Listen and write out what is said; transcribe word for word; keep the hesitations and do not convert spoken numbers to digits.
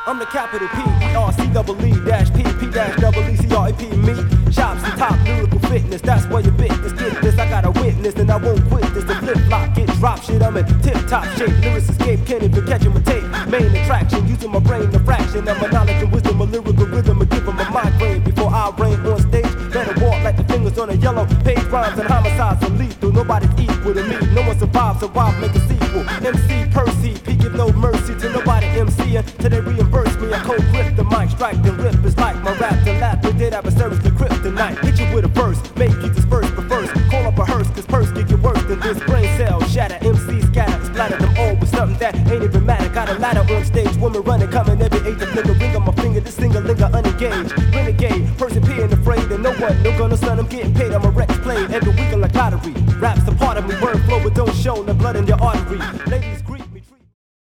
I'm the capital P, E R C double E dash P, P dash double E C R A P, me. Chops and top lyrical fitness, that's where you business. Get this, I got a witness, and I won't quit this. The flip flop, get drop shit, I'm in tip top shape. Lyrics escape, can't even catch 'em a tape. Main attraction, using my brain, a fraction of my knowledge and wisdom, a lyrical rhythm, and give 'em a migraine before I reign on stage. Better walk like the fingers on a yellow page. Rhymes and homicides are lethal, nobody's equal to me. No one survives, survive, make a sequel. M C Percy, P give no mercy to nobody MCing till they reimburse me. I cold grip the mic, strike and rip. It's like my rap to lap, but did adversaries to kryptonite. Hit you with a verse, make you disperse, but first call up a hearse, cause purse get you worse than this. Brain cells shatter, M C scatter, splatter them all with something that ain't even matter. Got a ladder on stage, woman running, coming